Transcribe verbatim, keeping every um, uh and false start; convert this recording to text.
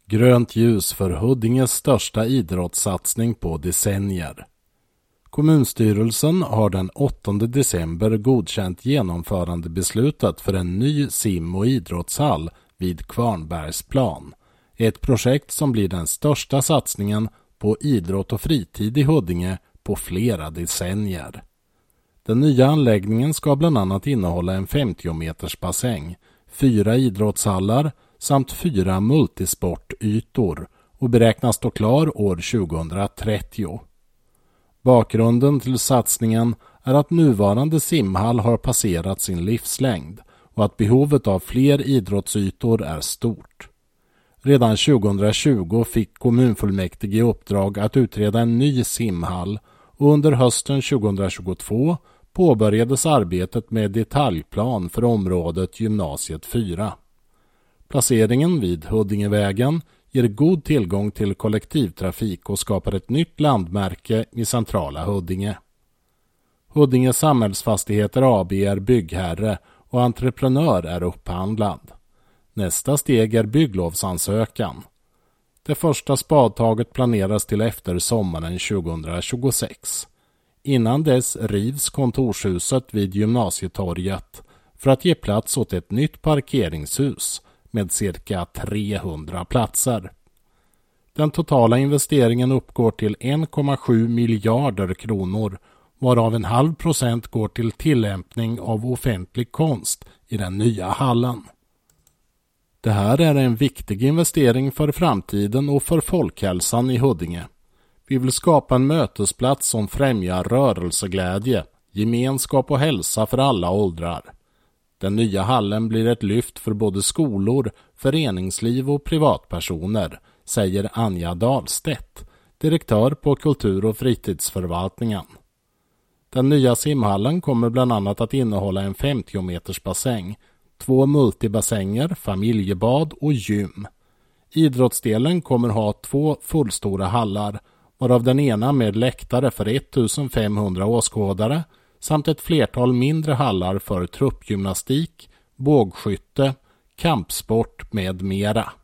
Grönt ljus för Huddinges största idrottssatsning på decennier. Kommunstyrelsen har den åttonde december godkänt genomförandebeslutet för en ny sim- och idrottshall vid Kvarnbergsplan. Ett projekt som blir den största satsningen på idrott och fritid i Huddinge på flera decennier. Den nya anläggningen ska bland annat innehålla en femtio meters bassäng, fyra idrottshallar samt fyra multisportytor och beräknas stå klar år tjugohundratrettio. Bakgrunden till satsningen är att nuvarande simhall har passerat sin livslängd och att behovet av fler idrottsytor är stort. Redan tjugohundratjugo fick kommunfullmäktige i uppdrag att utreda en ny simhall och under hösten tjugohundratjugotvå påbörjades arbetet med detaljplan för området Gymnasiet fyra. Placeringen vid Huddingevägen ger god tillgång till kollektivtrafik och skapar ett nytt landmärke i centrala Huddinge. Huddinge Samhällsfastigheter A B är byggherre och entreprenör är upphandlad. Nästa steg är bygglovsansökan. Det första spadtaget planeras till efter sommaren tjugohundratjugosex. Innan dess rivs kontorshuset vid Gymnasietorget för att ge plats åt ett nytt parkeringshus med cirka trehundra platser. Den totala investeringen uppgår till en komma sju miljarder kronor, varav en halv procent går till tillämpning av offentlig konst i den nya hallen. Det här är en viktig investering för framtiden och för folkhälsan i Huddinge. Vi vill skapa en mötesplats som främjar rörelseglädje, gemenskap och hälsa för alla åldrar. Den nya hallen blir ett lyft för både skolor, föreningsliv och privatpersoner, säger Anja Dahlstedt, direktör på kultur- och fritidsförvaltningen. Den nya simhallen kommer bland annat att innehålla en femtio meters bassäng, två multibassänger, familjebad och gym. Idrottsdelen kommer ha två fullstora hallar, varav den ena med läktare för ettusenfemhundra åskådare samt ett flertal mindre hallar för truppgymnastik, bågskytte, kampsport med mera.